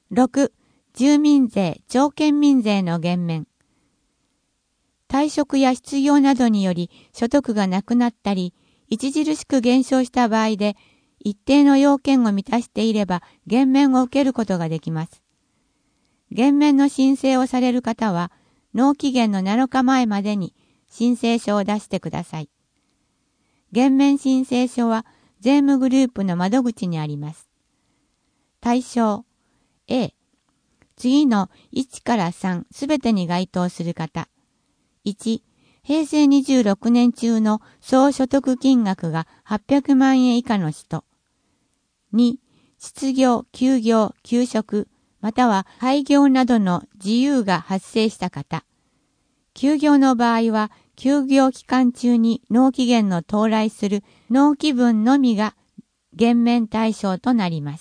6、住民税、町県民税の減免。退職や失業などにより所得がなくなったり、著しく減少した場合で、一定の要件を満たしていれば減免を受けることができます。減免の申請をされる方は、納期限の7日前までに申請書を出してください。減免申請書は税務グループの窓口にあります。対象 A、次の1から3すべてに該当する方。1、平成26年中の総所得金額が800万円以下の人。2、失業、休業、休職、または廃業などの自由が発生した方。休業の場合は、休業期間中に納期限の到来する納期分のみが減免対象となります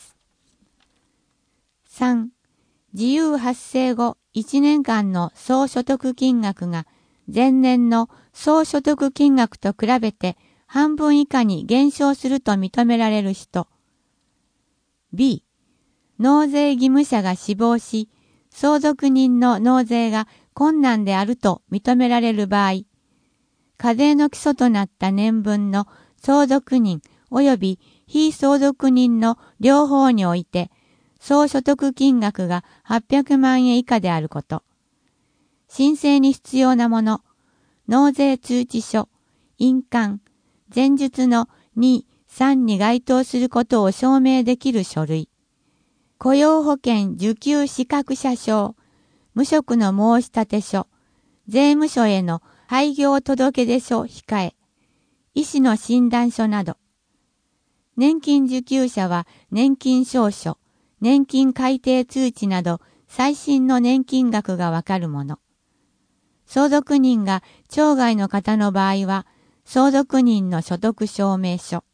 。3、自由発生後1年間の総所得金額が前年の総所得金額と比べて半分以下に減少すると認められる人。B、納税義務者が死亡し、相続人の納税が困難であると認められる場合、課税の基礎となった年分の相続人及び非相続人の両方において、総所得金額が800万円以下であること。申請に必要なもの、納税通知書、印鑑、前述の2、3に該当することを証明できる書類、雇用保険受給資格者証、無職の申立書、税務署への廃業届出書控え、医師の診断書など、年金受給者は年金証書、年金改定通知など最新の年金額がわかるもの。相続人が町外の方の場合は、相続人の所得証明書。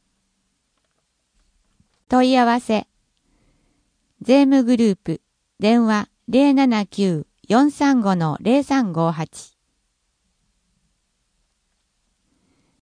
問い合わせ。税務グループ、電話 079-435-0358